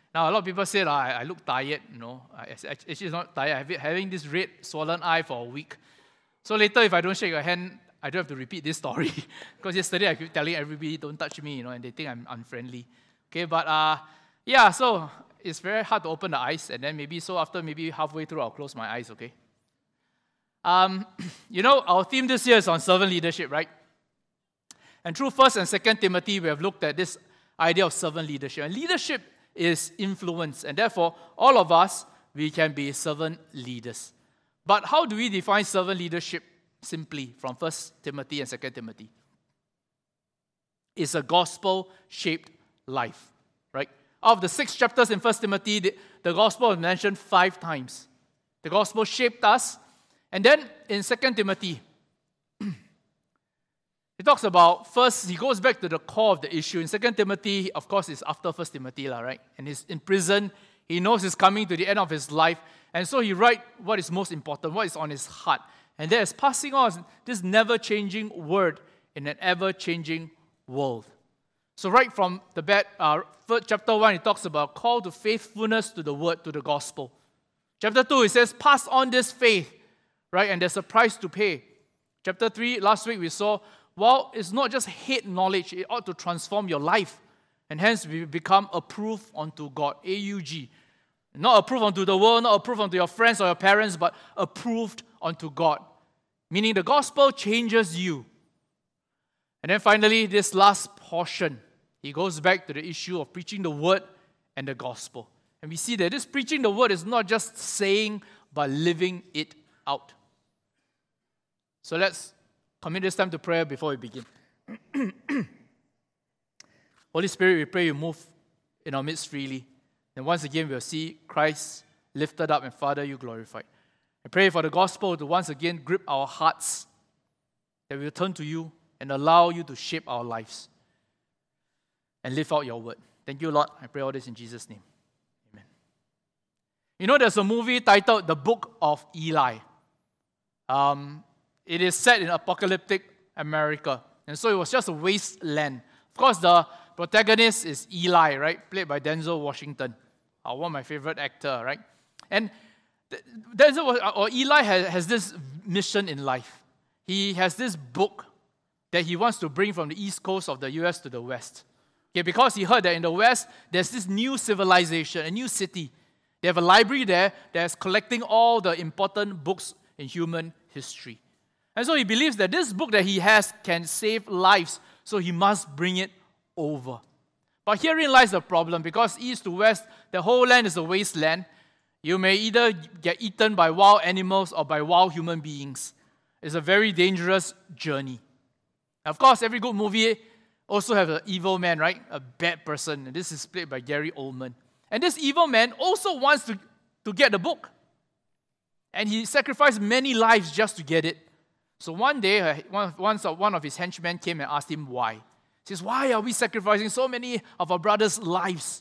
Now, a lot of people say I look tired, Actually, it's not tired. I've been having this red swollen eye for a week. So later, if I don't shake your hand, I don't have to repeat this story. Because yesterday, I keep telling everybody, don't touch me, and they think I'm unfriendly. Okay, but so it's very hard to open the eyes, and then after halfway through, I'll close my eyes, okay? Our theme this year is on servant leadership, right? And through 1 and 2 Timothy, we have looked at this idea of servant leadership. And leadership is influence, and therefore, all of us, we can be servant leaders. But how do we define servant leadership simply from 1 Timothy and 2 Timothy? It's a gospel-shaped life, right? Out of the 6 chapters in 1 Timothy, the gospel is mentioned 5 times. The gospel shaped us. And then in 2 Timothy, he talks about, first, he goes back to the core of the issue. In 2 Timothy, of course, it's after 1 Timothy, right? And he's in prison. He knows he's coming to the end of his life. And so he writes what is most important, what is on his heart. And that is passing on this never-changing word in an ever-changing world. So right from the bat, chapter 1, he talks about call to faithfulness to the word, to the gospel. Chapter 2, he says, pass on this faith, right? And there's a price to pay. Chapter 3, last week we saw, it's not just head knowledge, it ought to transform your life. And hence we become approved unto God, AUG. Not approved unto the world, not approved unto your friends or your parents, but approved unto God. Meaning the gospel changes you. And then finally, this last portion, he goes back to the issue of preaching the word and the gospel. And we see that this preaching the word is not just saying, but living it out. So let's commit this time to prayer before we begin. Holy Spirit, we pray you move in our midst freely. And once again, we'll see Christ lifted up and Father, you glorified. I pray for the gospel to once again grip our hearts, that we'll turn to you and allow you to shape our lives and live out your word. Thank you, Lord. I pray all this in Jesus' name. Amen. There's a movie titled The Book of Eli. It is set in apocalyptic America. And so it was just a wasteland. Of course, the protagonist is Eli, right? Played by Denzel Washington. One of my favorite actors, right? And Eli has this mission in life. He has this book that he wants to bring from the east coast of the US to the west. Okay, because he heard that in the west, there's this new civilization, a new city. They have a library there that's collecting all the important books in human history. And so he believes that this book that he has can save lives, so he must bring it over. But herein lies the problem, because east to west, the whole land is a wasteland. You may either get eaten by wild animals or by wild human beings. It's a very dangerous journey. Of course, every good movie also has an evil man, right? A bad person. And this is played by Gary Oldman. And this evil man also wants to get the book. And he sacrificed many lives just to get it. So one day, one of his henchmen came and asked him why. He says, why are we sacrificing so many of our brothers' lives?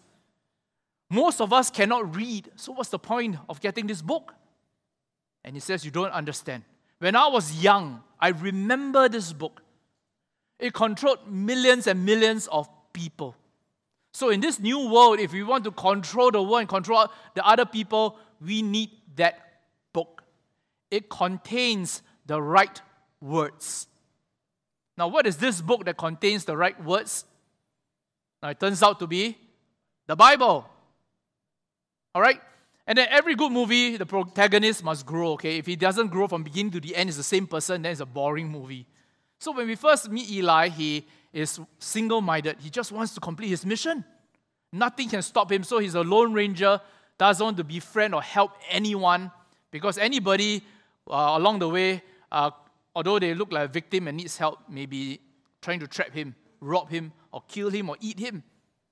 Most of us cannot read, so what's the point of getting this book? And he says, you don't understand. When I was young, I remember this book. It controlled millions and millions of people. So in this new world, if we want to control the world and control the other people, we need that book. It contains the right words. Now, what is this book that contains the right words? Now, it turns out to be the Bible. All right? And then every good movie, the protagonist must grow, okay? If he doesn't grow from beginning to the end, it's the same person, then it's a boring movie. So when we first meet Eli, he is single-minded. He just wants to complete his mission. Nothing can stop him, so he's a lone ranger, doesn't want to befriend or help anyone, because anybody along the way, although they look like a victim and needs help, may be trying to trap him, rob him, or kill him, or eat him.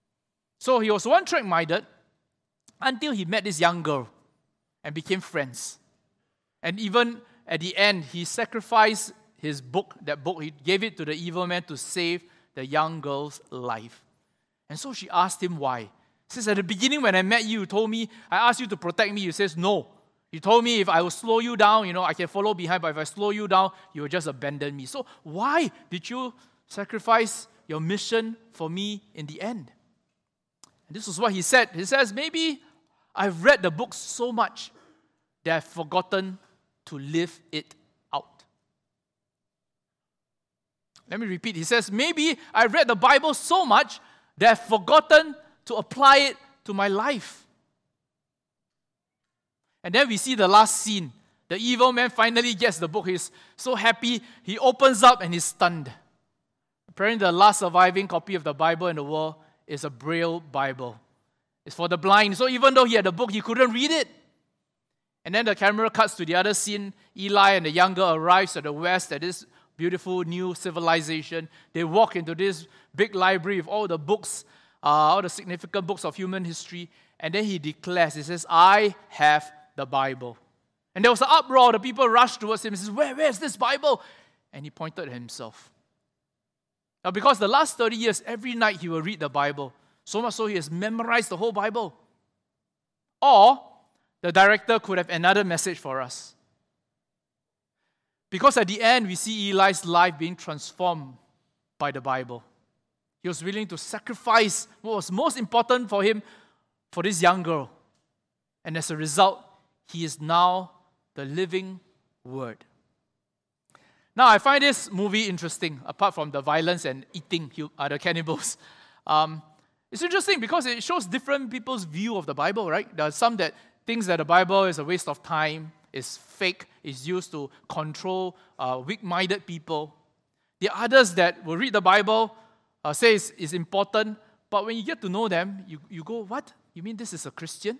So he was one-track minded until he met this young girl and became friends. And even at the end, he sacrificed his book, he gave it to the evil man to save the young girl's life. And so she asked him why. She says, at the beginning when I met you, you told me, I asked you to protect me. You says, no. You told me if I will slow you down, I can follow behind, but if I slow you down, you will just abandon me. So why did you sacrifice your mission for me in the end? And this is what he said. He says, maybe I've read the book so much that I've forgotten to live it out. Let me repeat. He says, maybe I've read the Bible so much that I've forgotten to apply it to my life. And then we see the last scene. The evil man finally gets the book. He's so happy. He opens up and he's stunned. Apparently, the last surviving copy of the Bible in the world is a Braille Bible. It's for the blind. So even though he had the book, he couldn't read it. And then the camera cuts to the other scene. Eli and the younger arrives at the west at this beautiful new civilization. They walk into this big library with all the books, all the significant books of human history. And then he declares, he says, I have the Bible. And there was an uproar. The people rushed towards him and says, where is this Bible? And he pointed at himself. Now, because the last 30 years, every night he will read the Bible. So much so he has memorized the whole Bible. Or the director could have another message for us. Because at the end, we see Eli's life being transformed by the Bible. He was willing to sacrifice what was most important for him for this young girl. And as a result, he is now the living Word. Now, I find this movie interesting, apart from the violence and eating the cannibals. It's interesting because it shows different people's view of the Bible, right? There are some that thinks that the Bible is a waste of time, is fake, is used to control weak-minded people. The others that will read the Bible say it's important, but when you get to know them, you go, what? You mean this is a Christian?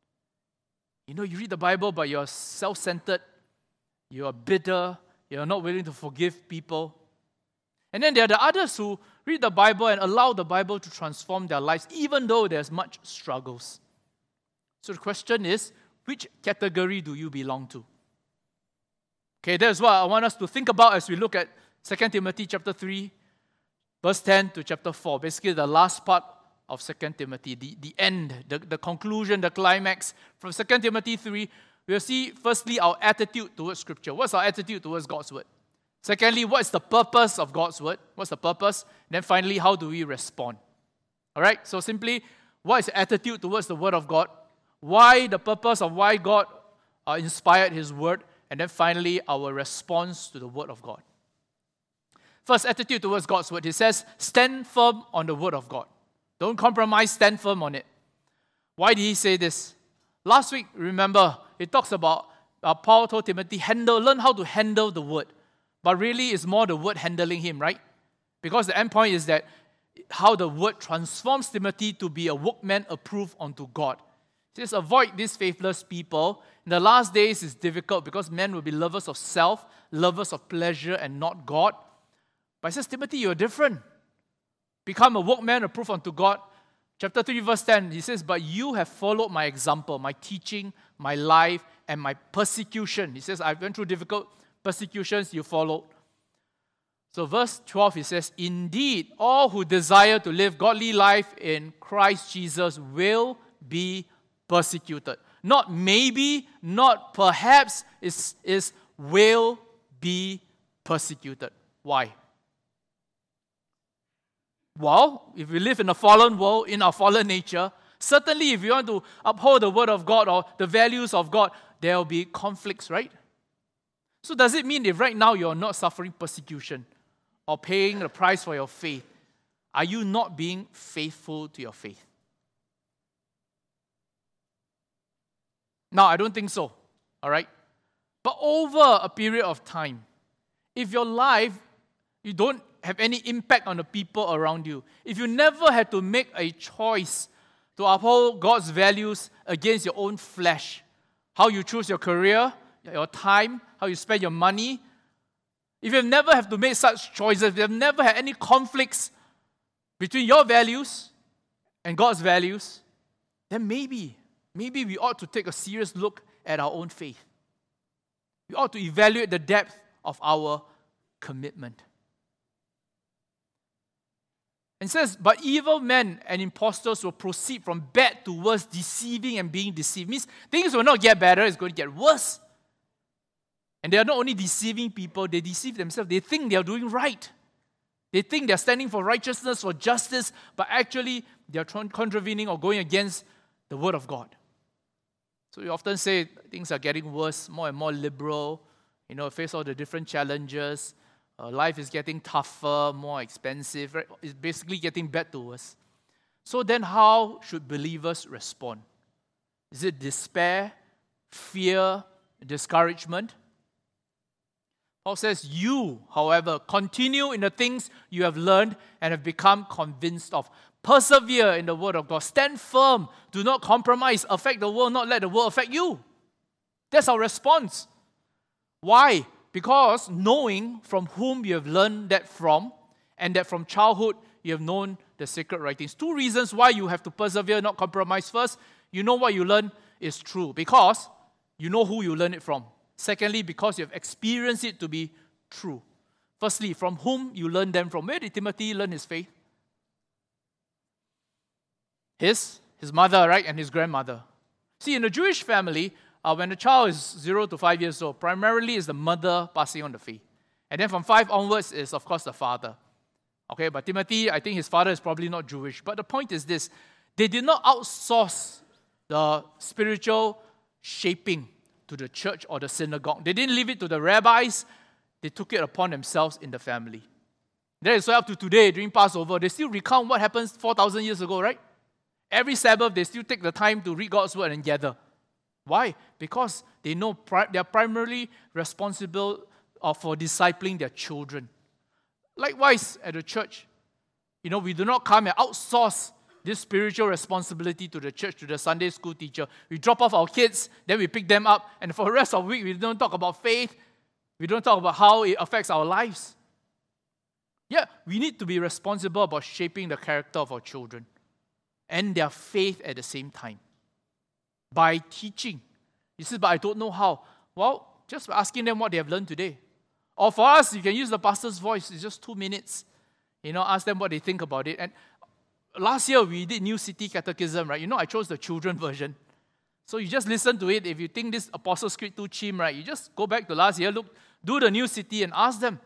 You know, you read the Bible, but you're self-centered, you're bitter, you're not willing to forgive people. And then there are the others who read the Bible and allow the Bible to transform their lives, even though there's much struggles. So the question is, which category do you belong to? Okay, that's what I want us to think about as we look at 2 Timothy chapter 3, verse 10 to chapter 4. Basically, the last part of 2 Timothy, the end, the conclusion, the climax. From 2 Timothy 3, we'll see firstly our attitude towards Scripture. What's our attitude towards God's Word? Secondly, what is the purpose of God's Word? What's the purpose? And then finally, how do we respond? All right, so simply, what is the attitude towards the Word of God? Why the purpose of why God inspired His Word? And then finally, our response to the Word of God. First, attitude towards God's Word. He says, stand firm on the Word of God. Don't compromise, stand firm on it. Why did he say this? Last week, remember, it talks about Paul told Timothy, learn how to handle the Word. But really, it's more the Word handling him, right? Because the end point is that how the Word transforms Timothy to be a workman approved unto God. He says, avoid these faithless people. In the last days, it's difficult because men will be lovers of self, lovers of pleasure, and not God. But he says, Timothy, you're different. Become a workman approved unto God. Chapter 3, verse 10, he says, but you have followed my example, my teaching, my life, and my persecution. He says, I went through difficult persecutions, you followed. So verse 12, he says, indeed, all who desire to live godly life in Christ Jesus will be persecuted. Not maybe, not perhaps, is will be persecuted. Why? Well, if we live in a fallen world, in our fallen nature, certainly if you want to uphold the Word of God or the values of God, there will be conflicts, right? So does it mean if right now you're not suffering persecution or paying the price for your faith, are you not being faithful to your faith? Now, I don't think so, all right? But over a period of time, if your life, you don't have any impact on the people around you, if you never had to make a choice to uphold God's values against your own flesh, how you choose your career, your time, how you spend your money, if you've never had to make such choices, if you've never had any conflicts between your values and God's values, then maybe we ought to take a serious look at our own faith. We ought to evaluate the depth of our commitment. And it says, but evil men and impostors will proceed from bad to worse, deceiving and being deceived. Means things will not get better, it's going to get worse. And they are not only deceiving people, they deceive themselves. They think they are doing right. They think they are standing for righteousness, for justice, but actually they are contravening or going against the Word of God. So we often say things are getting worse, more and more liberal, face all the different challenges. Life is getting tougher, more expensive. Right? It's basically getting bad to us. So then how should believers respond? Is it despair, fear, discouragement? Paul says, you, however, continue in the things you have learned and have become convinced of. Persevere in the Word of God. Stand firm. Do not compromise. Affect the world, not let the world affect you. That's our response. Why? Because knowing from whom you have learned that from, and that from childhood you have known the sacred writings. 2 reasons why you have to persevere, not compromise. First, you know what you learn is true because you know who you learn it from. Secondly, because you have experienced it to be true. Firstly, from whom you learn them from. Where did Timothy learn his faith? His mother, right, and his grandmother. See, in a Jewish family, when the child is 0 to 5 years old, primarily is the mother passing on the faith. And then from 5 onwards is, of course, the father. Okay, but Timothy, I think his father is probably not Jewish. But the point is this, they did not outsource the spiritual shaping to the church or the synagogue. They didn't leave it to the rabbis. They took it upon themselves in the family. That is why up to today, during Passover, they still recount what happened 4,000 years ago, right? Every Sabbath, they still take the time to read God's word and gather. Why? Because they know they are primarily responsible for discipling their children. Likewise, at the church, we do not come and outsource this spiritual responsibility to the church, to the Sunday school teacher. We drop off our kids, then we pick them up, and for the rest of the week, we don't talk about faith. We don't talk about how it affects our lives. Yeah, we need to be responsible about shaping the character of our children and their faith at the same time by teaching. You say, but I don't know how. Well, just by asking them what they have learned today. Or for us, you can use the pastor's voice. It's just 2 minutes. Ask them what they think about it. And last year, we did New City Catechism, right? I chose the children version. So you just listen to it. If you think this Apostles' Creed too chim, right? You just go back to last year, do the New City and ask them.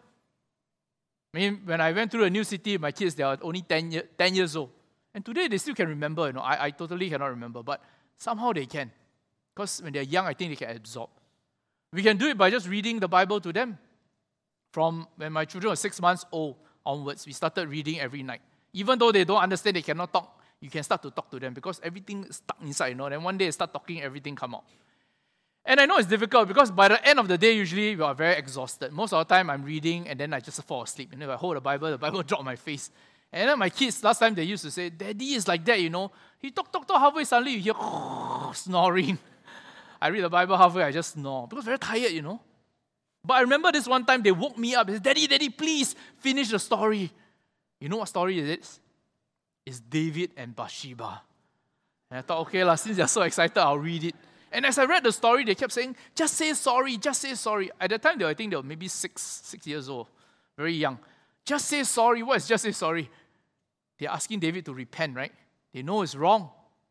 When I went through the New City, my kids, they are only 10 years old. And today, they still can remember. I totally cannot remember. But somehow they can. Because when they're young, I think they can absorb. We can do it by just reading the Bible to them. From when my children were 6 months old onwards, we started reading every night. Even though they don't understand, they cannot talk, you can start to talk to them because everything is stuck inside, Then one day they start talking, everything come out. And I know it's difficult because by the end of the day, usually we are very exhausted. Most of the time, I'm reading and then I just fall asleep. And if I hold the Bible drop on my face. And then my kids, last time they used to say, Daddy is like that, He talk, halfway, suddenly you hear snoring. I read the Bible halfway, I just snore because very tired, But I remember this one time they woke me up. They said, Daddy, please finish the story. You know what story it is? It's David and Bathsheba. And I thought, okay, since they're so excited, I'll read it. And as I read the story, they kept saying, just say sorry, just say sorry. At the time, I think they were maybe 6 years old, very young. Just say sorry. What is just say sorry? They're asking David to repent, right? They know it's wrong.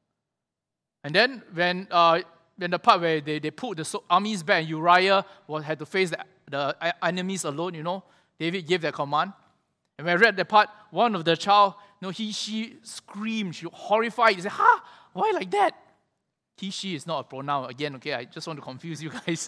And then when the part where they put the armies back and Uriah had to face the enemies alone, David gave that command. And when I read that part, one of the child, she screamed, she was horrified. He said, why like that? She is not a pronoun. Again, okay, I just want to confuse you guys.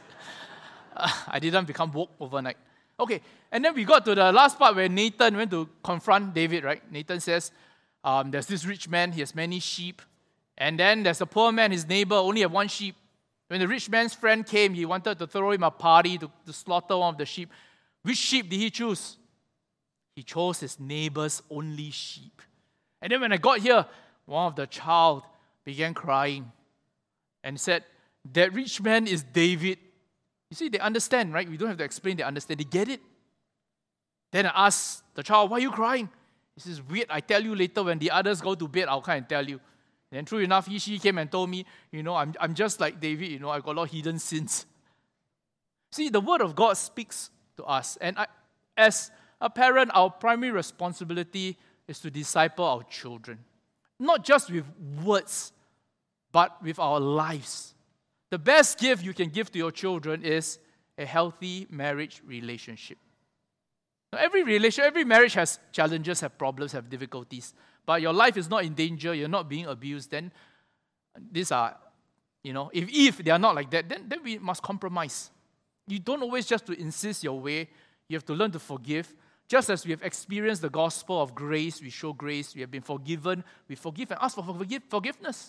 I didn't become woke overnight. Okay, and then we got to the last part where Nathan went to confront David, right? Nathan says, there's this rich man, he has many sheep. And then there's a poor man, his neighbor, only have 1 sheep. When the rich man's friend came, he wanted to throw him a party to slaughter one of the sheep. Which sheep did he choose? He chose his neighbor's only sheep. And then when I got here, one of the child began crying and said, that rich man is David. You see, they understand, right? We don't have to explain, they understand. They get it. Then I asked the child, why are you crying? He says, weird, I tell you later when the others go to bed, I'll come and tell you. And true enough, she came and told me, I'm just like David, I've got a lot of hidden sins. See, the Word of God speaks to us. And as a parent, our primary responsibility is to disciple our children. Not just with words, but with our lives. The best gift you can give to your children is a healthy marriage relationship. Now, every marriage has challenges, have problems, have difficulties. but your life is not in danger, you're not being abused, then these are, if they are not like that, then we must compromise. You don't always just to insist your way. You have to learn to forgive. Just as we have experienced the gospel of grace, we show grace, we have been forgiven, we forgive and ask for forgiveness.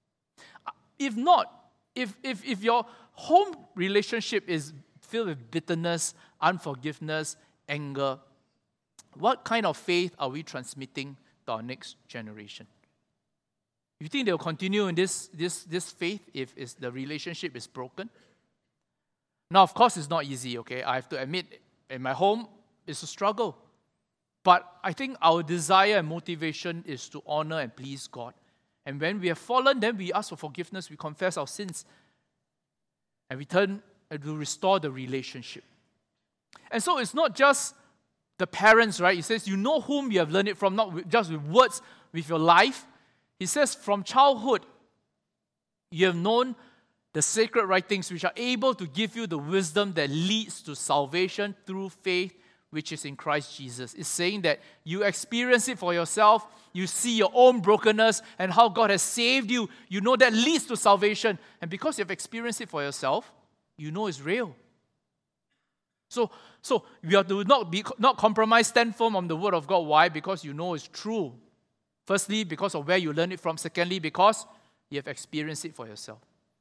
If not, if your home relationship is filled with bitterness, unforgiveness, anger, what kind of faith are we transmitting to our next generation? You think they'll continue in this faith if the relationship is broken? Now, of course, it's not easy, okay? I have to admit, in my home, it's a struggle. But I think our desire and motivation is to honor and please God. And when we have fallen, then we ask for forgiveness, we confess our sins, and we turn to restore the relationship. And so it's not just the parents, right? He says, you know whom you have learned it from, not just with words, with your life. He says, from childhood, you have known the sacred writings which are able to give you the wisdom that leads to salvation through faith which is in Christ Jesus. It's saying that you experience it for yourself, you see your own brokenness and how God has saved you. You know that leads to salvation. And because you have experienced it for yourself, you know it's real. So you have to not compromise, stand firm on the word of God. Why? Because you know it's true. Firstly, because of where you learn it from. Secondly, because you have experienced it for yourself.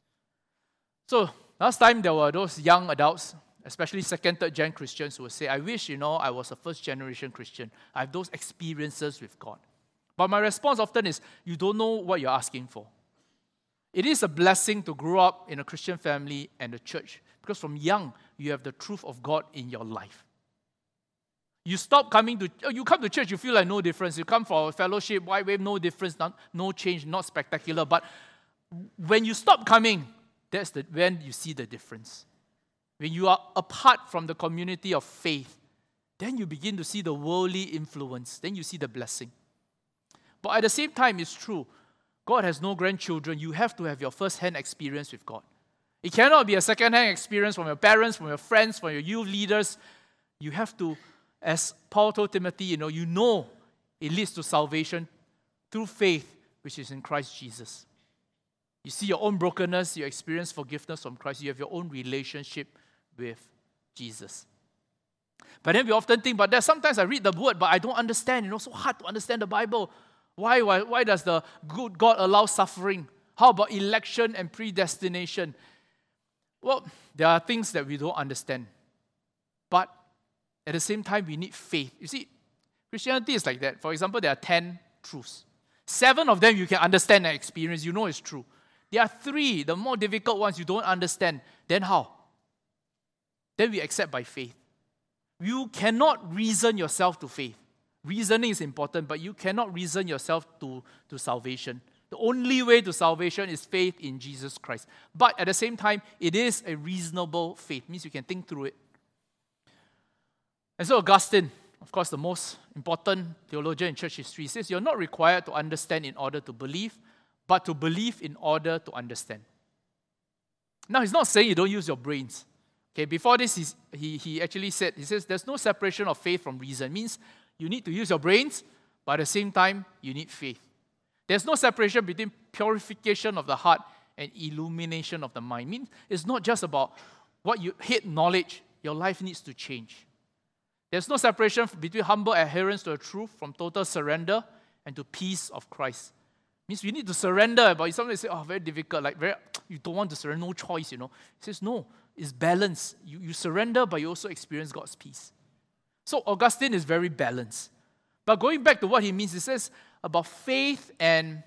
So last time there were those young adults, especially second, third gen Christians, who would say, I wish, I was a first generation Christian. I have those experiences with God. But my response often is, you don't know what you're asking for. It is a blessing to grow up in a Christian family and a church, because from young, you have the truth of God in your life. You come to church, you feel like no difference. You come for a fellowship, White Wave, no difference, no change, not spectacular. But when you stop coming, that's when you see the difference. When you are apart from the community of faith, then you begin to see the worldly influence. Then you see the blessing. But at the same time, it's true. God has no grandchildren. You have to have your first-hand experience with God. It cannot be a second-hand experience from your parents, from your friends, from your youth leaders. You have to, as Paul told Timothy, you know it leads to salvation through faith, which is in Christ Jesus. You see your own brokenness, you experience forgiveness from Christ, you have your own relationship with Jesus. But then we often think, but sometimes I read the word, but I don't understand. So hard to understand the Bible. Why does the good God allow suffering? How about election and predestination? Well, there are things that we don't understand. But at the same time, we need faith. You see, Christianity is like that. For example, there are 10 truths. 7 of them you can understand and experience. You know it's true. There are 3, the more difficult ones you don't understand. Then how? Then we accept by faith. You cannot reason yourself to faith. Reasoning is important, but you cannot reason yourself to salvation. The only way to salvation is faith in Jesus Christ. But at the same time, it is a reasonable faith. It means you can think through it. And so Augustine, of course the most important theologian in church history, says you're not required to understand in order to believe, but to believe in order to understand. Now, he's not saying you don't use your brains. Okay, before this, he actually said, he says there's no separation of faith from reason. It means you need to use your brains, but at the same time, you need faith. There's no separation between purification of the heart and illumination of the mind. It means it's not just about what you hate knowledge. Your life needs to change. There's no separation between humble adherence to the truth from total surrender and to peace of Christ. It means we need to surrender, but sometimes say, very difficult, you don't want to surrender, no choice, He says, no, it's balance. You surrender, but you also experience God's peace. So Augustine is very balanced. But going back to what he means, he says about faith and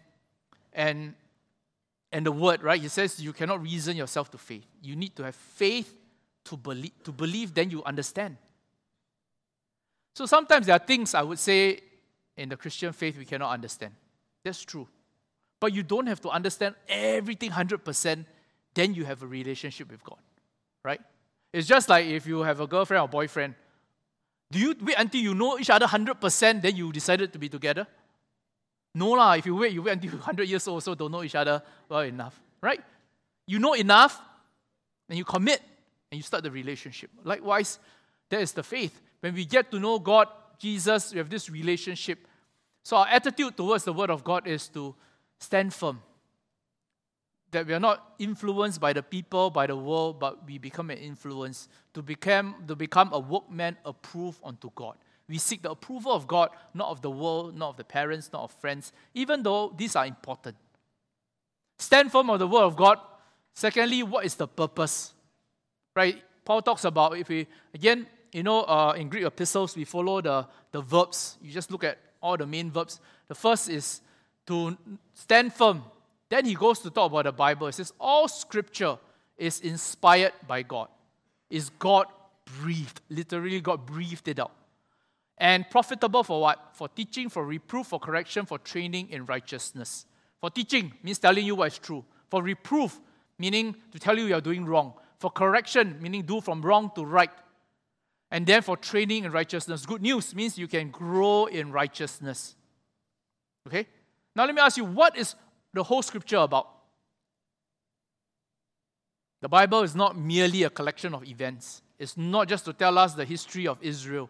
the word, right? He says you cannot reason yourself to faith. You need to have faith to believe. To believe, then you understand. So sometimes there are things I would say in the Christian faith we cannot understand. That's true. But you don't have to understand everything 100%, then you have a relationship with God, right? It's just like if you have a girlfriend or boyfriend. Do you wait until you know each other 100%, then you decided to be together? No lah. If you wait until 100 years old, so don't know each other well enough, right? You know enough, and you commit, and you start the relationship. Likewise, that is the faith. When we get to know God, Jesus, we have this relationship. So our attitude towards the Word of God is to stand firm. That we are not influenced by the people, by the world, but we become an influence to become a workman approved unto God. We seek the approval of God, not of the world, not of the parents, not of friends, even though these are important. Stand firm on the Word of God. Secondly, what is the purpose? Right? Paul talks about, if we, again, in Greek epistles, we follow the verbs. You just look at all the main verbs. The first is to stand firm. Then he goes to talk about the Bible. He says, all Scripture is inspired by God. Is God breathed. Literally, God breathed it out. And profitable for what? For teaching, for reproof, for correction, for training in righteousness. For teaching means telling you what is true. For reproof, meaning to tell you are doing wrong. For correction, meaning do from wrong to right. And then for training in righteousness. Good news means you can grow in righteousness. Okay? Now let me ask you, what is the whole Scripture about? The Bible is not merely a collection of events. It's not just to tell us the history of Israel.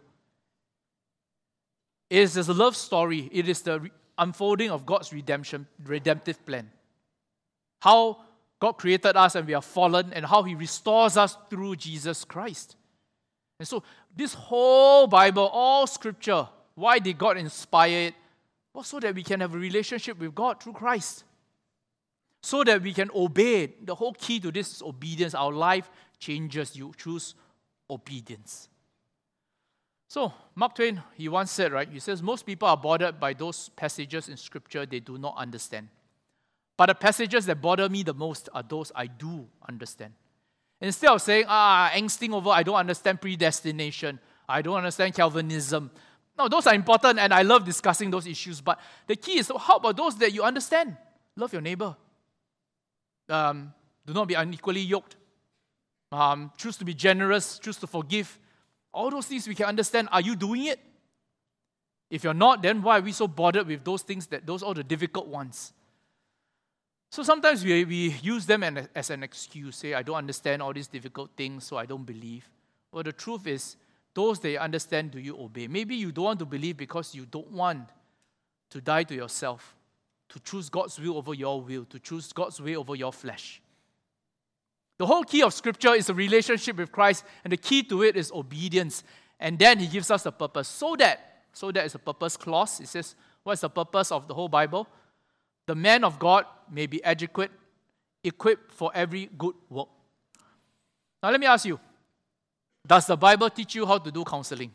It is a love story. It is the unfolding of God's redemptive plan. How God created us and we are fallen, and how He restores us through Jesus Christ. And so this whole Bible, all Scripture, why did God inspire it? Well, so that we can have a relationship with God through Christ. So that we can obey. The whole key to this is obedience. Our life changes. You choose obedience. So, Mark Twain, he once said, right? He says, most people are bothered by those passages in Scripture they do not understand. But the passages that bother me the most are those I do understand. Instead of saying, angsting over, I don't understand predestination, I don't understand Calvinism. No, those are important and I love discussing those issues. But the key is, how about those that you understand? Love your neighbor. Do not be unequally yoked. Choose to be generous, choose to forgive. All those things we can understand. Are you doing it? If you're not, then why are we so bothered with those things, those are the difficult ones? So sometimes we use them as an excuse. Say, I don't understand all these difficult things, so I don't believe. Well, the truth is, those that you understand, do you obey? Maybe you don't want to believe because you don't want to die to yourself, to choose God's will over your will, to choose God's way over your flesh. The whole key of Scripture is a relationship with Christ, and the key to it is obedience. And then He gives us a purpose. So that is a purpose clause. It says, what's the purpose of the whole Bible? The man of God may be adequate, equipped for every good work. Now let me ask you, does the Bible teach you how to do counseling?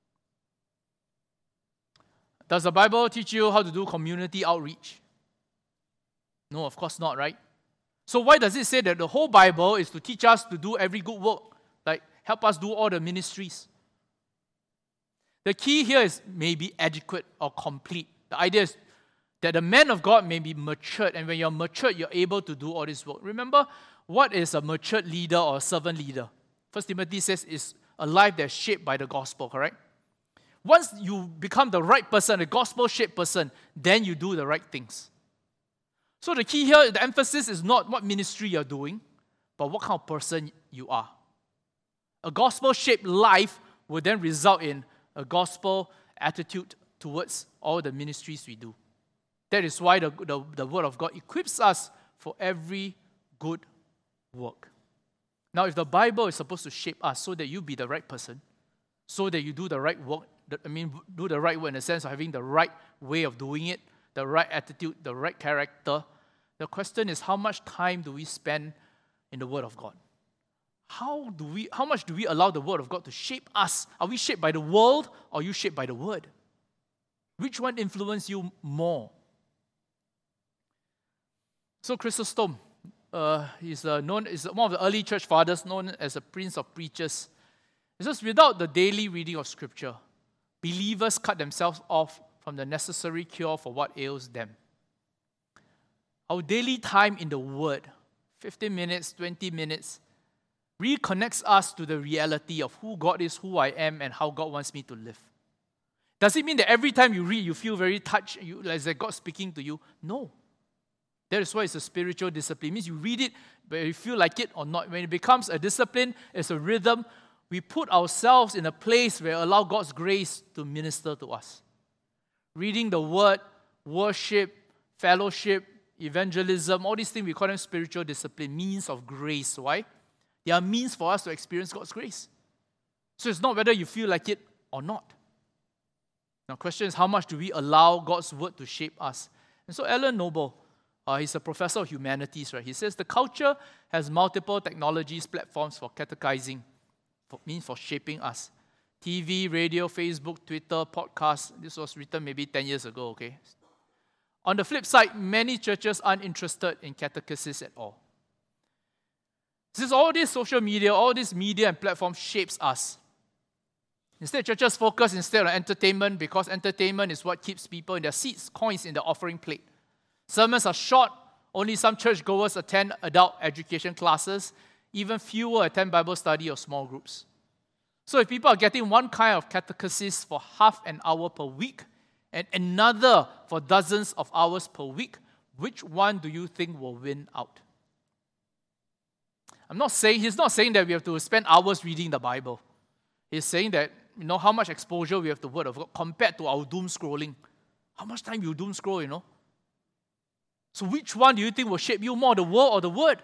Does the Bible teach you how to do community outreach? No, of course not, right? So why does it say that the whole Bible is to teach us to do every good work? Like, help us do all the ministries. The key here is maybe adequate or complete. The idea is that the man of God may be matured, and when you're matured, you're able to do all this work. Remember, what is a matured leader or a servant leader? 1 Timothy says it's a life that's shaped by the gospel, correct? Once you become the right person, a gospel-shaped person, then you do the right things. So the key here, the emphasis is not what ministry you're doing, but what kind of person you are. A gospel-shaped life will then result in a gospel attitude towards all the ministries we do. That is why the Word of God equips us for every good work. Now, if the Bible is supposed to shape us so that you be the right person, so that you do the right work, do the right work in the sense of having the right way of doing it, the right attitude, the right character, the question is, how much time do we spend in the Word of God? How much do we allow the Word of God to shape us? Are we shaped by the world, or are you shaped by the Word? Which one influences you more? So Chrysostom, he's one of the early church fathers, known as a prince of preachers. He says, without the daily reading of Scripture, believers cut themselves off from the necessary cure for what ails them. Our daily time in the Word, 15 minutes, 20 minutes, reconnects us to the reality of who God is, who I am, and how God wants me to live. Does it mean that every time you read, you feel very touched, like that God's speaking to you? No. That is why it's a spiritual discipline. It means you read it, but you feel like it or not. When it becomes a discipline, it's a rhythm, we put ourselves in a place where we allow God's grace to minister to us. reading the Word, worship, fellowship, evangelism, all these things we call them spiritual discipline, means of grace. Why? They are means for us to experience God's grace. So it's not whether you feel like it or not. Now, the question is, how much do we allow God's Word to shape us? And so Alan Noble, he's a professor of humanities, right? He says the culture has multiple technologies, platforms for catechizing, means for shaping us. TV, radio, Facebook, Twitter, podcasts. This was written maybe 10 years ago, okay? On the flip side, many churches aren't interested in catechesis at all. Since all this social media, all this media and platform shapes us, instead, churches focus instead on entertainment because entertainment is what keeps people in their seats, coins in the offering plate. Sermons are short. Only some churchgoers attend adult education classes. Even fewer attend Bible study or small groups. So if people are getting one kind of catechesis for half an hour per week and another for dozens of hours per week, which one do you think will win out? He's not saying that we have to spend hours reading the Bible. He's saying that, how much exposure we have to the Word of God compared to our doom scrolling. How much time you doom scroll, So which one do you think will shape you more, the Word or the Word?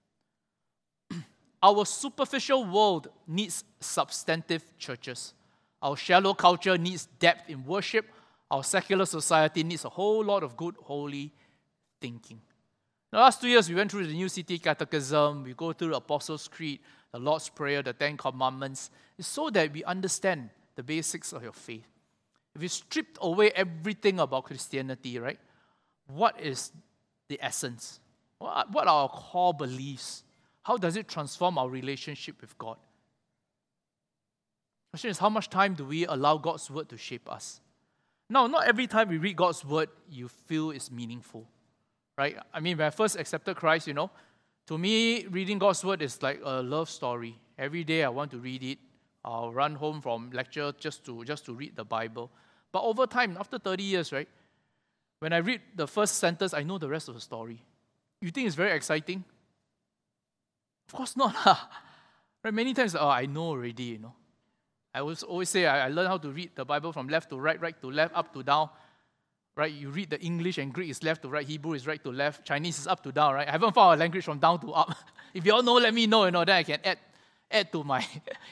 Our superficial world needs substantive churches. Our shallow culture needs depth in worship. Our secular society needs a whole lot of good, holy thinking. The last 2 years, we went through the New City Catechism. We go through the Apostles' Creed, the Lord's Prayer, the Ten Commandments. It's so that we understand the basics of your faith. If you stripped away everything about Christianity, right, what is the essence? What are our core beliefs? How does it transform our relationship with God? The question is, how much time do we allow God's Word to shape us? Now, not every time we read God's Word, you feel it's meaningful. Right? When I first accepted Christ, to me, reading God's Word is like a love story. Every day I want to read it. I'll run home from lecture just to read the Bible. But over time, after 30 years, right, when I read the first sentence, I know the rest of the story. You think it's very exciting? Of course not. Right? Many times, I know already, I always say I learned how to read the Bible from left to right to left, up to down. Right, you read the English and Greek is left to right, Hebrew is right to left, Chinese is up to down, right? I haven't found a language from down to up. If you all know, let me know, then I can add to my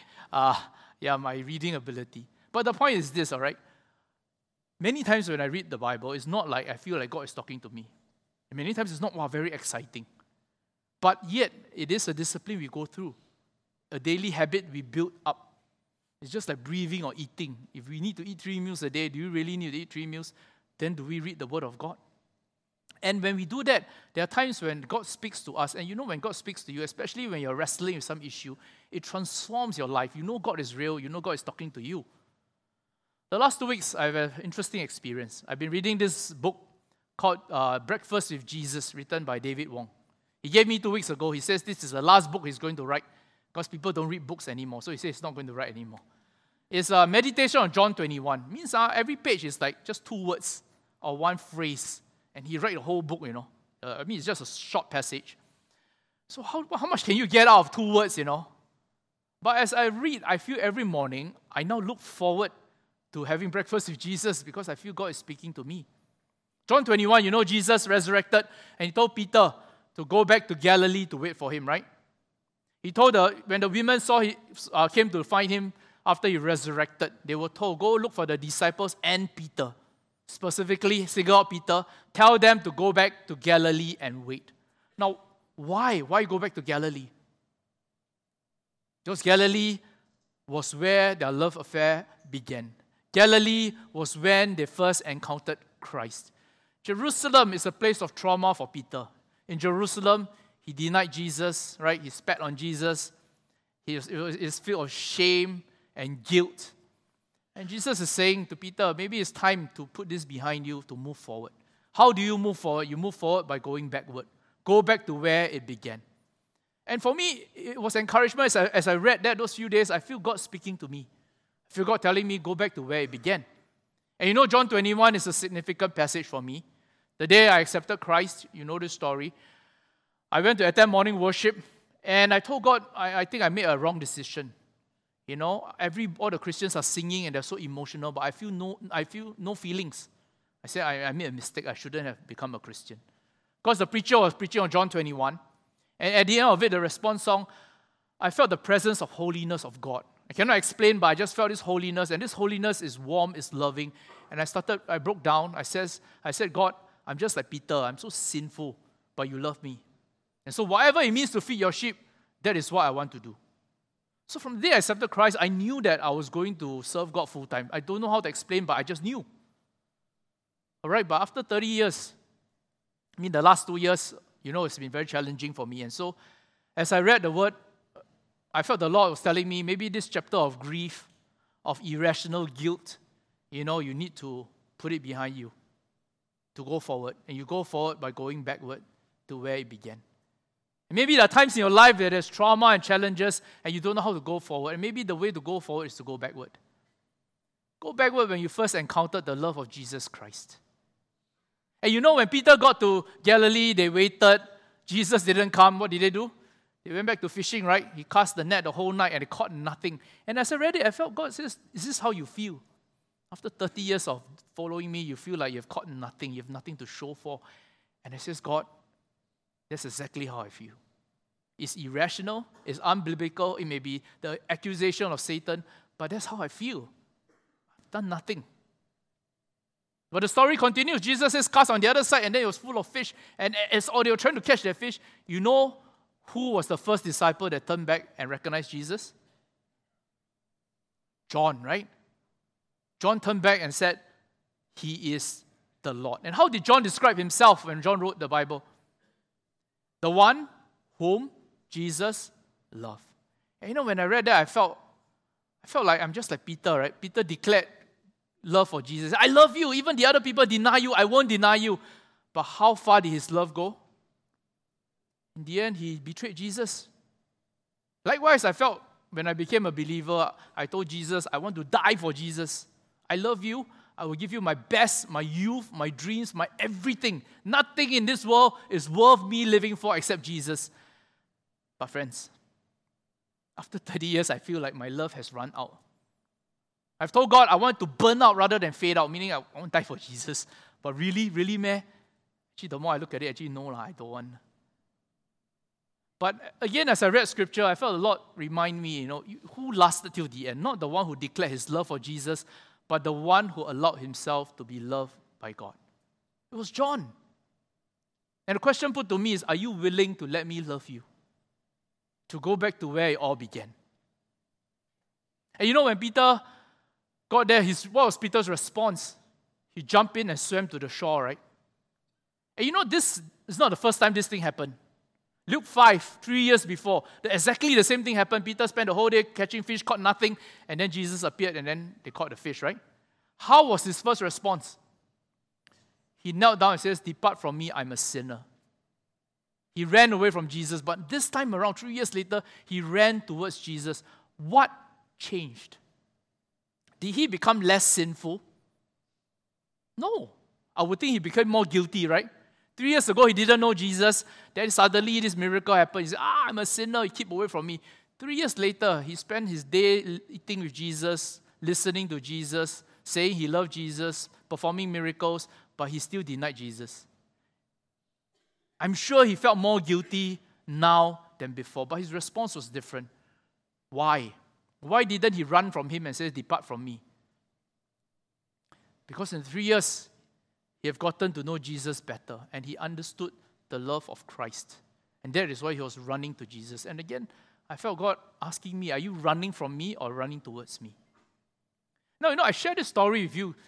my reading ability. But the point is this, all right? Many times when I read the Bible, it's not like I feel like God is talking to me. And many times it's not very exciting. But yet, it is a discipline we go through, a daily habit we build up. It's just like breathing or eating. If we need to eat 3 meals a day, do you really need to eat 3 meals? Then do we read the Word of God? And when we do that, there are times when God speaks to us. And when God speaks to you, especially when you're wrestling with some issue, it transforms your life. God is real. God is talking to you. The last 2 weeks, I've had an interesting experience. I've been reading this book called Breakfast with Jesus, written by David Wong. He gave me 2 weeks ago. He says this is the last book he's going to write because people don't read books anymore. So he says he's not going to write anymore. It's a meditation on John 21. Means every page is like just 2 words or 1 phrase. And he wrote the whole book, it's just a short passage. So how much can you get out of 2 words, But as I read, I feel every morning, I now look forward to having breakfast with Jesus because I feel God is speaking to me. John 21, Jesus resurrected and he told Peter to go back to Galilee to wait for him, right? He told when the women came to find him after he resurrected, they were told, go look for the disciples and Peter. Specifically, single out Peter, tell them to go back to Galilee and wait. Now, why? Why go back to Galilee? Because Galilee was where their love affair began. Galilee was when they first encountered Christ. Jerusalem is a place of trauma for Peter. In Jerusalem, he denied Jesus, right? He spat on Jesus. He was filled of shame and guilt. And Jesus is saying to Peter, maybe it's time to put this behind you to move forward. How do you move forward? You move forward by going backward. Go back to where it began. And for me, it was encouragement. As I read that those few days, I feel God speaking to me. I feel God telling me, go back to where it began. And John 21 is a significant passage for me. The day I accepted Christ, you know this story. I went to attend morning worship, and I told God, I think I made a wrong decision. All the Christians are singing and they're so emotional, but I feel no feelings. I said, I made a mistake. I shouldn't have become a Christian. Because the preacher was preaching on John 21. And at the end of it, the response song, I felt the presence of holiness of God. I cannot explain, but I just felt this holiness. And this holiness is warm, is loving. And I broke down. I said, God, I'm just like Peter. I'm so sinful, but you love me. And so whatever it means to feed your sheep, that is what I want to do. So from there, I accepted Christ. I knew that I was going to serve God full time. I don't know how to explain, but I just knew. All right, but after 30 years, the last 2 years, it's been very challenging for me. And so as I read the word, I felt the Lord was telling me, maybe this chapter of grief, of irrational guilt, you need to put it behind you to go forward. And you go forward by going backward to where it began. And maybe there are times in your life where there's trauma and challenges and you don't know how to go forward. And maybe the way to go forward is to go backward. Go backward when you first encountered the love of Jesus Christ. And when Peter got to Galilee, they waited. Jesus didn't come. What did they do? They went back to fishing, right? He cast the net the whole night and they caught nothing. And as I read it, I felt God says, is this how you feel? After 30 years of following me, you feel like you've caught nothing. You have nothing to show for. And I says, God, that's exactly how I feel. It's irrational. It's unbiblical. It may be the accusation of Satan. But that's how I feel. I've done nothing. But the story continues. Jesus says, cast on the other side, and then it was full of fish. And as they were trying to catch their fish, you know who was the first disciple that turned back and recognized Jesus? John, right? John turned back and said, He is the Lord. And how did John describe himself when John wrote the Bible? The one whom Jesus loved. And when I read that, I felt like I'm just like Peter, right? Peter declared love for Jesus. I love you. Even the other people deny you. I won't deny you. But how far did his love go? In the end, he betrayed Jesus. Likewise, I felt when I became a believer, I told Jesus, I want to die for Jesus. I love you. I will give you my best, my youth, my dreams, my everything. Nothing in this world is worth me living for except Jesus. But friends, after 30 years, I feel like my love has run out. I've told God I want to burn out rather than fade out, meaning I won't die for Jesus. But really, meh? Actually, the more I look at it, no, I don't want. But again, as I read scripture, I felt the Lord remind me, who lasted till the end. Not the one who declared his love for Jesus, but the one who allowed himself to be loved by God. It was John. And the question put to me is, are you willing to let me love you? To go back to where it all began. And when Peter got there, what was Peter's response? He jumped in and swam to the shore, right? And this is not the first time this thing happened. Luke 5, 3 years before, exactly the same thing happened. Peter spent the whole day catching fish, caught nothing, and then Jesus appeared and then they caught the fish, right? How was his first response? He knelt down and says, "Depart from me, I'm a sinner." He ran away from Jesus, but this time around, 3 years later, he ran towards Jesus. What changed? Did he become less sinful? No. I would think he became more guilty, right? 3 years ago, he didn't know Jesus. Then suddenly this miracle happened. He said, I'm a sinner. You keep away from me. 3 years later, he spent his day eating with Jesus, listening to Jesus, saying he loved Jesus, performing miracles, but he still denied Jesus. I'm sure he felt more guilty now than before, but his response was different. Why? Why didn't he run from him and say, "Depart from me"? Because in 3 years, he had gotten to know Jesus better, and he understood the love of Christ. And that is why he was running to Jesus. And again, I felt God asking me, are you running from me or running towards me? Now, I share this story with you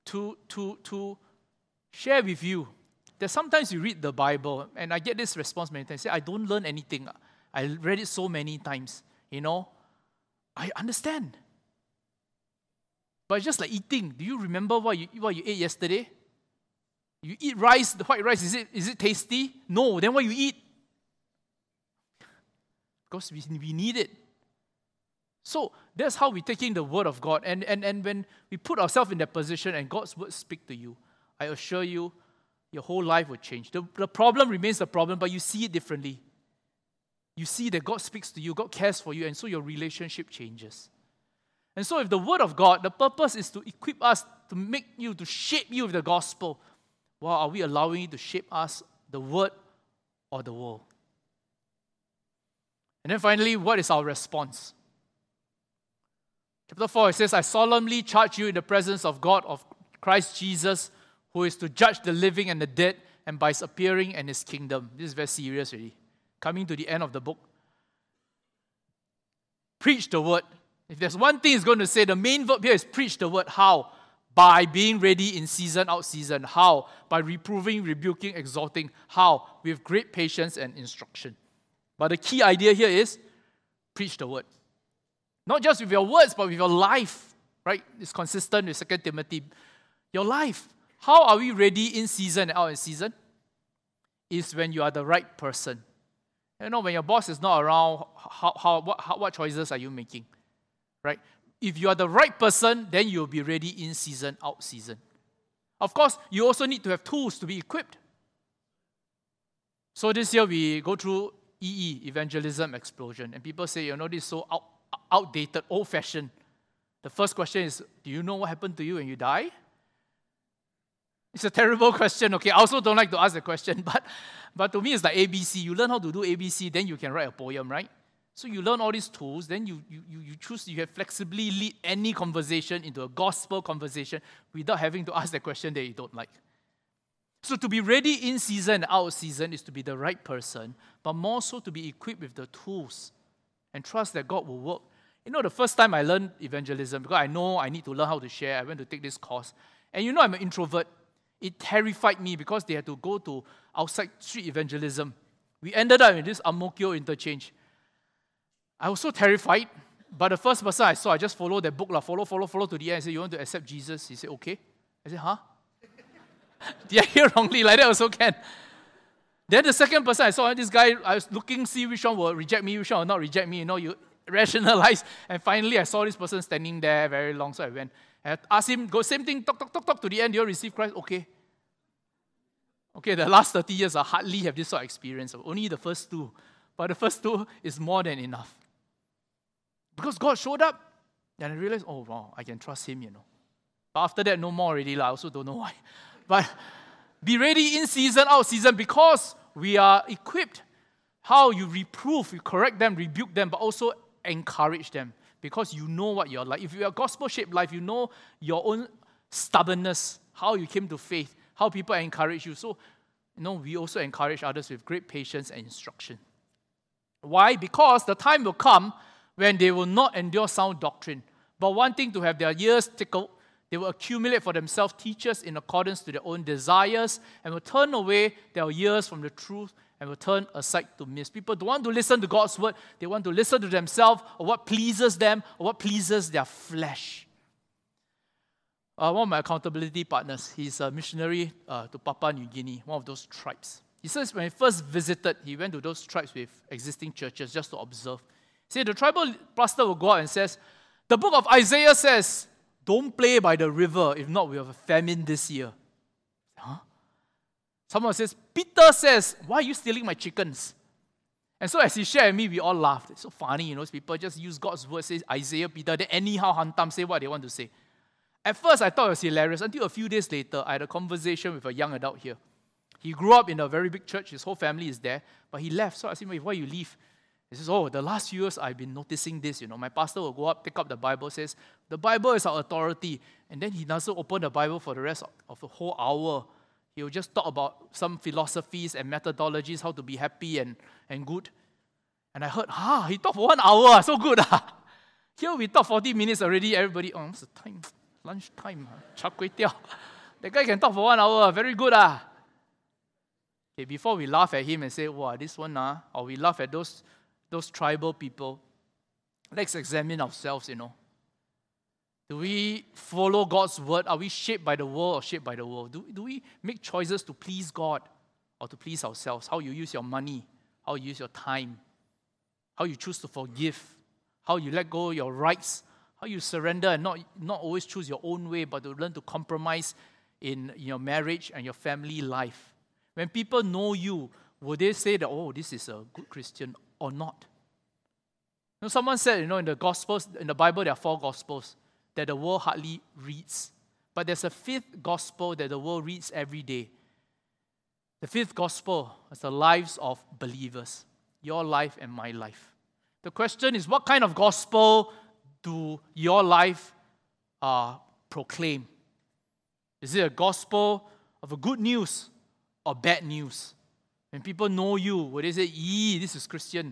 to share with you that sometimes you read the Bible, and I get this response many times, say, I don't learn anything. I read it so many times. I understand. But it's just like eating. Do you remember what you ate yesterday? You eat rice, the white rice, is it tasty? No, then what you eat? Because we need it. So that's how we take in the word of God. And when we put ourselves in that position and God's word speak to you, I assure you, your whole life will change. The problem remains the problem, but you see it differently. You see that God speaks to you, God cares for you, and so your relationship changes. And so if the Word of God, the purpose is to equip us, to make you, to shape you with the gospel, well, are we allowing it to shape us, the Word or the world? And then finally, what is our response? Chapter 4, it says, I solemnly charge you in the presence of God, of Christ Jesus, who is to judge the living and the dead, and by his appearing and his kingdom. This is very serious already. Coming to the end of the book. Preach the word. If there's one thing it's going to say, the main verb here is preach the word. How? By being ready in season, out season. How? By reproving, rebuking, exhorting. How? With great patience and instruction. But the key idea here is preach the word. Not just with your words, but with your life. Right? It's consistent with 2 Timothy. Your life. How are we ready in season and out in season? Is when you are the right person. You know, when your boss is not around, what choices are you making? Right? If you are the right person, then you'll be ready in season, out season. Of course, you also need to have tools to be equipped. So this year we go through evangelism explosion, and people say, you know, this is so outdated, old-fashioned. The first question is, do you know what happened to you when you die? It's a terrible question, okay? I also don't like to ask the question, but to me it's like ABC. You learn how to do ABC, then you can write a poem, right? So you learn all these tools, then you choose, you have flexibly lead any conversation into a gospel conversation without having to ask the question that you don't like. So to be ready in season and out season is to be the right person, but more so to be equipped with the tools and trust that God will work. You know, the first time I learned evangelism, because I know I need to learn how to share, I went to take this course. And you know I'm an introvert. It terrified me because they had to go to outside street evangelism. We ended up in this Ang Mo Kio interchange. I was so terrified, but the first person I saw, I just followed that book, follow to the end. I said, you want to accept Jesus? He said, okay. I said, huh? Did I hear wrongly? Like that also can. Then the second person I saw, this guy, I was looking, see which one will reject me, which one will not reject me. You know, you rationalize. And finally, I saw this person standing there very long, so I went. I asked him, go same thing, talk to the end, you receive Christ? Okay. Okay, the last 30 years, I hardly have this sort of experience. Only the first two. But the first two is more than enough. Because God showed up, and I realized, oh wow, I can trust him, you know. But after that, no more already. I also don't know why. But be ready in season, out season, because we are equipped. How you reprove, you correct them, rebuke them, but also encourage them. Because you know what you're like. If you are gospel-shaped life, you know your own stubbornness, how you came to faith, how people encourage you. So, you know, we also encourage others with great patience and instruction. Why? Because the time will come when they will not endure sound doctrine, but wanting to have their ears tickled, they will accumulate for themselves teachers in accordance to their own desires and will turn away their ears from the truth and will turn aside to myths. People don't want to listen to God's word. They want to listen to themselves or what pleases them or what pleases their flesh. One of my accountability partners, he's a missionary to Papua New Guinea, one of those tribes. He says when he first visited, he went to those tribes with existing churches just to observe. He said the tribal pastor will go out and says, the book of Isaiah says, don't play by the river, if not we have a famine this year. Huh? Someone says, Peter says, why are you stealing my chickens? And so as he shared with me, we all laughed. It's so funny, you know, people just use God's word, say Isaiah, Peter, then anyhow hantam, say what they want to say. At first, I thought it was hilarious, until a few days later, I had a conversation with a young adult here. He grew up in a very big church, his whole family is there, but he left. So I asked him, why you leave? He says, the last few years I've been noticing this, you know, my pastor will go up, pick up the Bible, says, the Bible is our authority, and then he doesn't open the Bible for the rest of the whole hour. He will just talk about some philosophies and methodologies, how to be happy and good. And I heard, he talked for 1 hour, so good. Here we talk 40 minutes already, everybody, what's the time? Lunch time, char kway teow. That guy can talk for 1 hour, very good. Okay, before we laugh at him and say, wow, this one, or we laugh at those tribal people, let's examine ourselves, you know. Do we follow God's word? Are we shaped by the world or shaped by the world? Do we make choices to please God or to please ourselves? How you use your money, how you use your time, how you choose to forgive, how you let go of your rights, how you surrender and not always choose your own way, but to learn to compromise in your marriage and your family life. When people know you, will they say that, this is a good Christian or not? Someone said, in the Gospels, in the Bible, there are 4 Gospels that the world hardly reads. But there's a 5th Gospel that the world reads every day. The 5th Gospel is the lives of believers, your life and my life. The question is, what kind of gospel do your life proclaim? Is it a gospel of a good news or bad news? When people know you, will they say, this is Christian,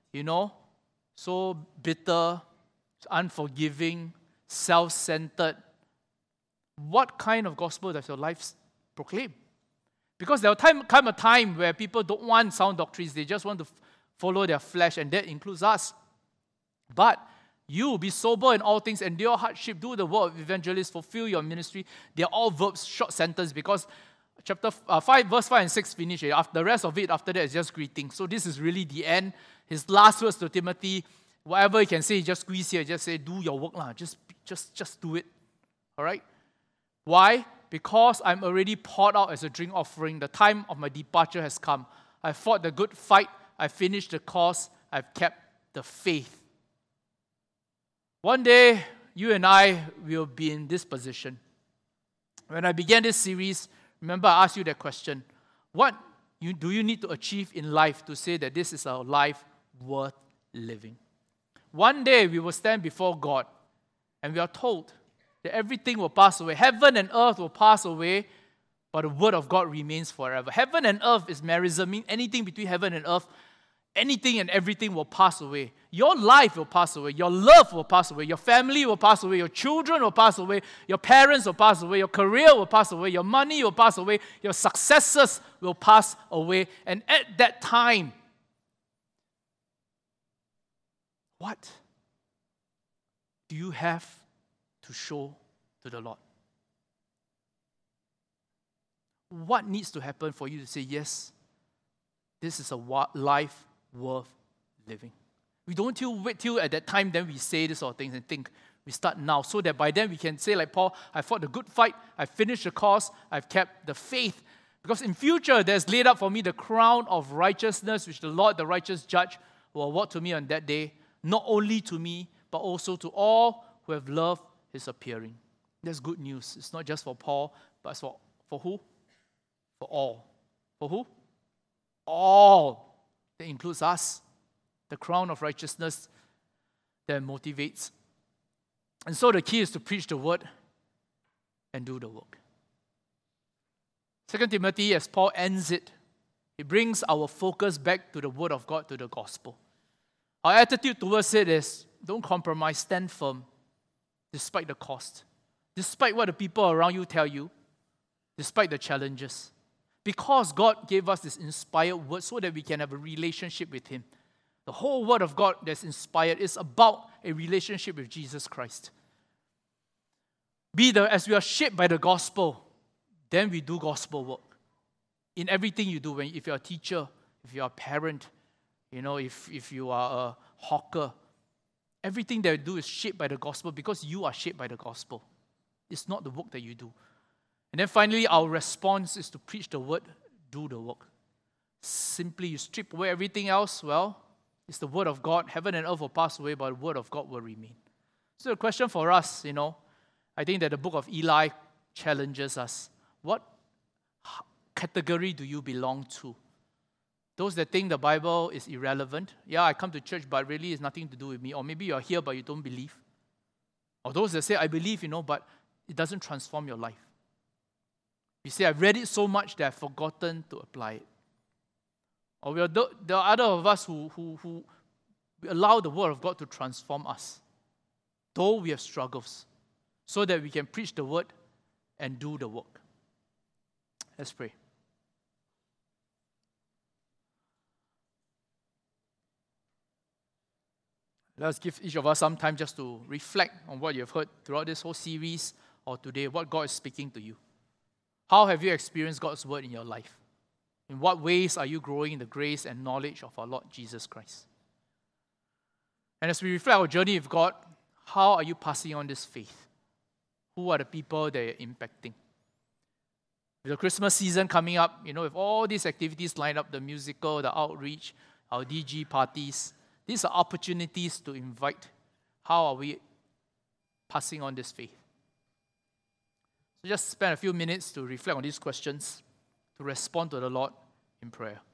so bitter, unforgiving, self-centered? What kind of gospel does your life proclaim? Because there will come a time where people don't want sound doctrines, they just want to follow their flesh, and that includes us. But you be sober in all things, endure hardship, do the work of evangelist, fulfill your ministry. They're all verbs, short sentence, because chapter 5, verse 5 and 6 finish. The rest of it after that is just greeting. So this is really the end. His last words to Timothy, whatever he can say, just squeeze here, just say, do your work lah. Just do it. All right? Why? Because I'm already poured out as a drink offering. The time of my departure has come. I fought the good fight. I finished the course. I've kept the faith. One day, you and I will be in this position. When I began this series, remember I asked you that question. What do you need to achieve in life to say that this is a life worth living? One day, we will stand before God, and we are told that everything will pass away. Heaven and earth will pass away, but the word of God remains forever. Heaven and earth is merism, means anything between heaven and earth, anything and everything will pass away. Your life will pass away. Your love will pass away. Your family will pass away. Your children will pass away. Your parents will pass away. Your career will pass away. Your money will pass away. Your successes will pass away. And at that time, what do you have to show to the Lord? What needs to happen for you to say, yes, this is a life worth living? We don't wait till at that time, then we say this sort of things and think. We start now, so that by then we can say like Paul, I fought the good fight, I finished the course, I've kept the faith. Because in future, there's laid up for me the crown of righteousness, which the Lord, the righteous judge, will award to me on that day, not only to me, but also to all who have loved his appearing. That's good news. It's not just for Paul, but it's for who? For all. For who? All. That includes us. The crown of righteousness that motivates. And so the key is to preach the word and do the work. 2 Timothy, as Paul ends it, he brings our focus back to the word of God, to the gospel. Our attitude towards it is, don't compromise, stand firm, despite the cost, despite what the people around you tell you, despite the challenges. Because God gave us this inspired word so that we can have a relationship with him. The whole word of God that's inspired is about a relationship with Jesus Christ. As we are shaped by the gospel, then we do gospel work. In everything you do, if you're a teacher, if you're a parent, if you are a hawker, everything that you do is shaped by the gospel because you are shaped by the gospel. It's not the work that you do. And then finally, our response is to preach the word, do the work. Simply, you strip away everything else, it's the word of God. Heaven and earth will pass away, but the word of God will remain. So the question for us, I think that the book of Eli challenges us. What category do you belong to? Those that think the Bible is irrelevant. Yeah, I come to church, but really it's nothing to do with me. Or maybe you're here, but you don't believe. Or those that say, I believe, but it doesn't transform your life. You say, I've read it so much that I've forgotten to apply it. Or there are other of us who allow the word of God to transform us, though we have struggles, so that we can preach the word and do the work. Let's pray. Let us give each of us some time just to reflect on what you've heard throughout this whole series or today, what God is speaking to you. How have you experienced God's word in your life? In what ways are you growing in the grace and knowledge of our Lord Jesus Christ? And as we reflect our journey with God, how are you passing on this faith? Who are the people that you're impacting? With the Christmas season coming up, with all these activities lined up, the musical, the outreach, our DG parties, These are opportunities to invite. How are we passing on this faith? So just spend a few minutes to reflect on these questions, to respond to the Lord in prayer.